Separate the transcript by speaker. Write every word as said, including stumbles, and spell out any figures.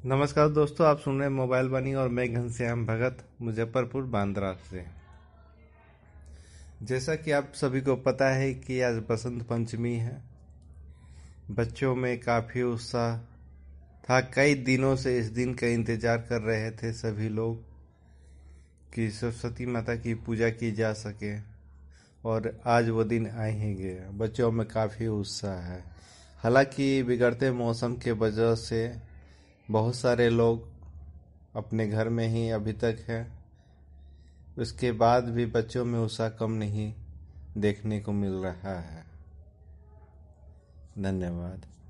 Speaker 1: नमस्कार दोस्तों, आप सुन रहे हैं मोबाइल बनी और मैं घनश्याम भगत मुजफ्फरपुर बांद्रा से। जैसा कि आप सभी को पता है कि आज बसंत पंचमी है। बच्चों में काफ़ी उत्साह था। कई दिनों से इस दिन का इंतज़ार कर रहे थे सभी लोग कि सरस्वती माता की पूजा की जा सके, और आज वो दिन आ ही गया। बच्चों में काफ़ी उत्साह है। हालांकि बिगड़ते मौसम के वजह से बहुत सारे लोग अपने घर में ही अभी तक है। उसके बाद भी बच्चों में उत्साह कम नहीं देखने को मिल रहा है। धन्यवाद।